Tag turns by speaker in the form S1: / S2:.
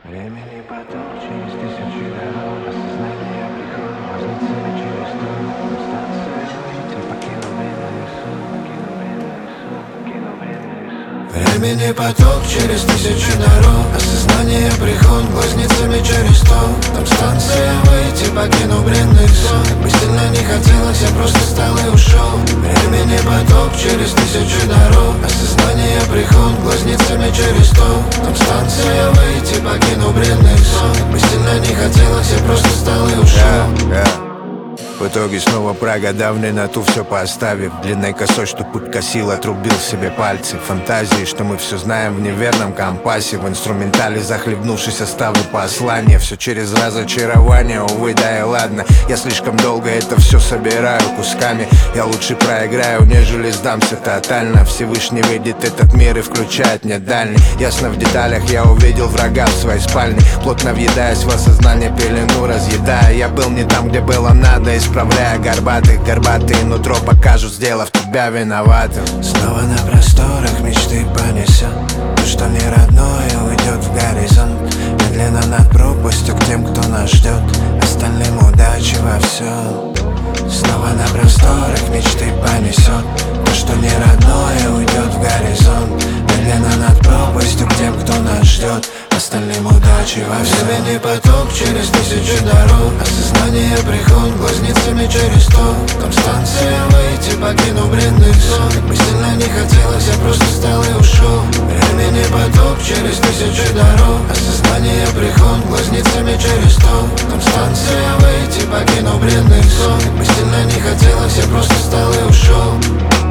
S1: Времени поток через тысячи дорог, осознание приходит глазницами через то. Станция выйти, покинул бренный сон, покинул бренный сон, покинул бренный сон. Времени поток через тысячи дорог, осознание приходит глазницами через то. Там станция выйти, покинул бренный сон. Как бы сильно не хотелось, я просто встал и ушел. Времени поток через тысячи дорог, осознание приходит глазницами через то. Там станция выйти, покинул бренный сон. Как бы сильно не хотелось, я просто встал и ушел.
S2: В итоге снова Прага, давний на ту все поставив. Длинной косой, что путь косил, отрубил себе пальцы. Фантазии, что мы все знаем в неверном компасе. В инструментале захлебнувшись, оставлю послание. Все через разочарование, увы, да и ладно. Я слишком долго это все собираю кусками. Я лучше проиграю, нежели сдамся тотально. Всевышний видит этот мир и включает мне дальний. Ясно в деталях я увидел врага в своей спальне. Плотно въедаясь в осознание, пелену разъедая. Я был не там, где было надо, исправляя горбатые нутро покажут, сделав тебя виноватым.
S1: Снова на просторах мечты понесет то, что не родное, уйдет в горизонт. Медленно над пропастью к тем, кто нас ждет, остальным удачи во всем. Снова на просторах мечты понесет то, что не родное, уйдет в горизонт. Медленно над пропастью к тем, кто нас ждет, остальным удачи во всем. Времени поток через тысячи дорог, осознание приходит глазницами через то. Там станция выйти, покинул бренный сон. Как бы сильно не хотелось, я просто встал и ушел. Времени поток через тысячи дорог, осознание приходит глазницами через то. Там станция выйти, покинул бренный сон. Как бы сильно не хотелось, я просто встал и ушел.